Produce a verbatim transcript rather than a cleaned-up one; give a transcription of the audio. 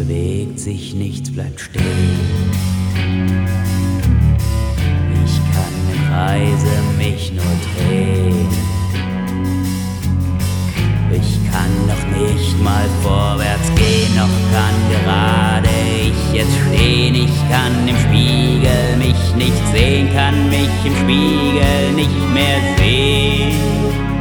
bewegt sich, nichts bleibt still. Ich kann im Kreise mich nur drehen. Ich kann noch nicht mal vorwärts gehen, noch kann gerade ich jetzt stehen. Ich kann im Spiegel mich nicht sehen, kann mich im Spiegel nicht mehr sehen.